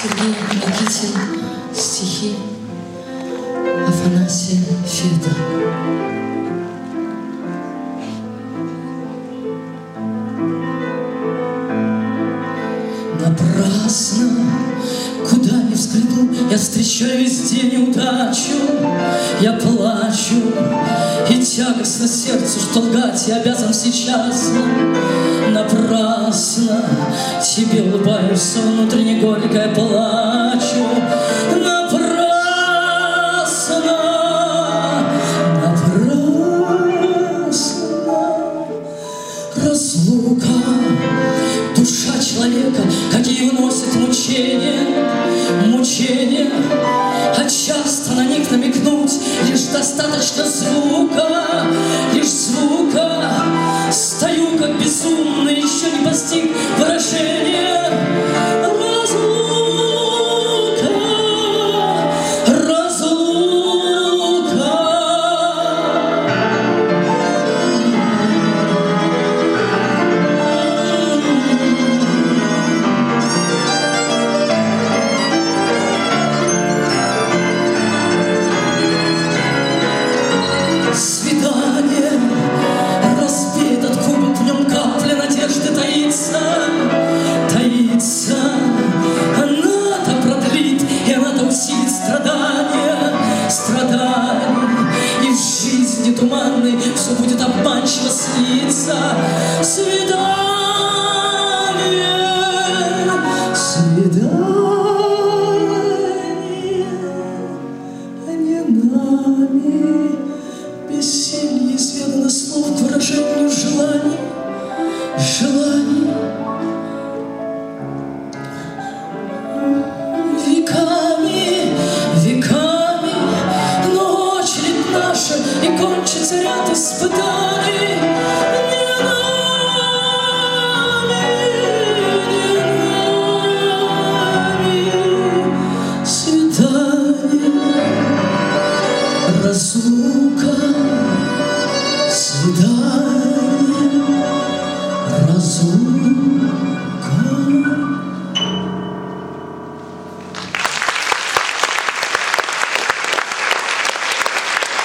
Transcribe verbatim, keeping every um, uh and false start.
Сергей Никитин, стихи Афанасия Феда. Напрасно, куда ни взгляну, я встречаю везде неудачу. Я плачу, и тягостно сердцу, что лгать я обязан сейчас. Напрасно тебе улыбаюсь, внутренне горько я плачу. Напрасно, напрасно разлука. Душа человека, какие выносит мучения, мучения. А часто на них намекнуть лишь достаточно звука, лишь звука. Стою как безумный, еще не постиг выражения. Разлука, разлука. Свидание, разбит от губ, в нем капля надежды таится, таится. Она-то продлит, и она-то усилит страдания, страдания. И в жизни туманной все будет обманчиво сниться. Свидание, свидание, а не нами. Бессилье изведано слов к выражению желаний, желаний. Веками, веками, но очередь наша, и кончится ряд испытаний. Не нами, не нами свидание. Раз